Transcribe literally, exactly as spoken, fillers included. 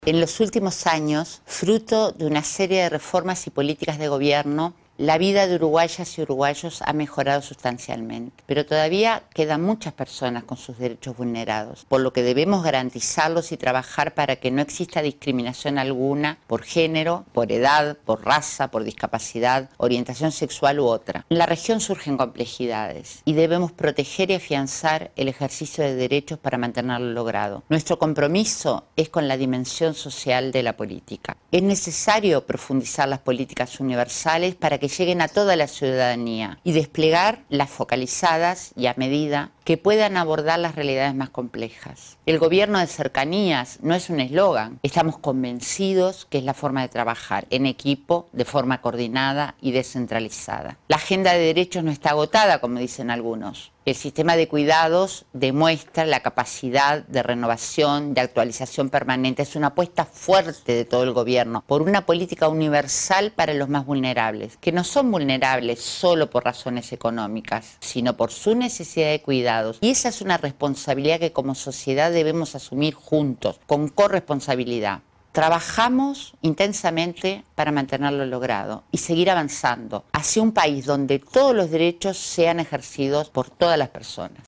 En los últimos años, fruto de una serie de reformas y políticas de gobierno, la vida de uruguayas y uruguayos ha mejorado sustancialmente, pero todavía quedan muchas personas con sus derechos vulnerados, por lo que debemos garantizarlos y trabajar para que no exista discriminación alguna por género, por edad, por raza, por discapacidad, orientación sexual u otra. En la región surgen complejidades y debemos proteger y afianzar el ejercicio de derechos para mantenerlo logrado. Nuestro compromiso es con la dimensión social de la política. Es necesario profundizar las políticas universales para que lleguen a toda la ciudadanía y desplegar las focalizadas y a medida que puedan abordar las realidades más complejas. El gobierno de cercanías no es un eslogan, estamos convencidos que es la forma de trabajar en equipo, de forma coordinada y descentralizada. La agenda de derechos no está agotada, como dicen algunos. El sistema de cuidados demuestra la capacidad de renovación, de actualización permanente. Es una apuesta fuerte de todo el gobierno por una política universal para los más vulnerables, que no son vulnerables solo por razones económicas, sino por su necesidad de cuidados. Y esa es una responsabilidad que como sociedad debemos asumir juntos, con corresponsabilidad. Trabajamos intensamente para mantenerlo logrado y seguir avanzando hacia un país donde todos los derechos sean ejercidos por todas las personas.